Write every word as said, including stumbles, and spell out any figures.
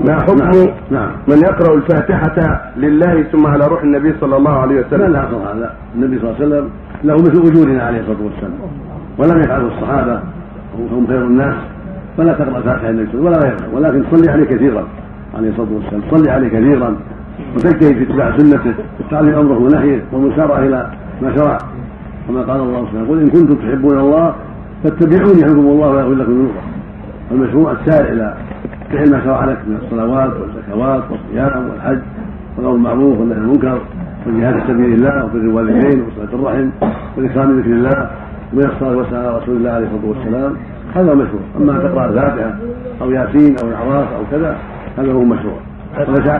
ما حكم نعم. نعم. من يقرأ الفاتحة لله ثم على روح النبي صلى الله عليه وسلم؟ لا لا هذا النبي صلى الله عليه وسلم له مثل وجودنا عليه الصلاة والسلام، ولم يفعله الصحابة وهم خير الناس، فلا تقرأ الفاتحة للنبي ولا غيره، ولكن تصلي عليه كثيرا عليه الصلاة والسلام، تصلي عليه كثيرا وتجتهد في اتباع سنته وتعلم أمره ونهيه والمسارعة إلى ما شرع، كما قال الله سبحانه: قل إن كنتم تحبون الله فاتبعوني يحبكم الله ويغفر لكم ذنوبكم. المشروع السارع إلى فعل ما شرع لك من الصلوات والزكوات والصيام والحج والأمر بالمعروف والنهي عن المنكر والجهاد في سبيل الله وبر الوالدين وصلة الرحم والإكرام بذكر الله ومن الصلاة والسلام على رسول الله عليه الصلاة والسلام، هذا مشروع. أما تقرأ الفاتحة أو ياسين أو الأعراف أو كذا هذا هو مشروع.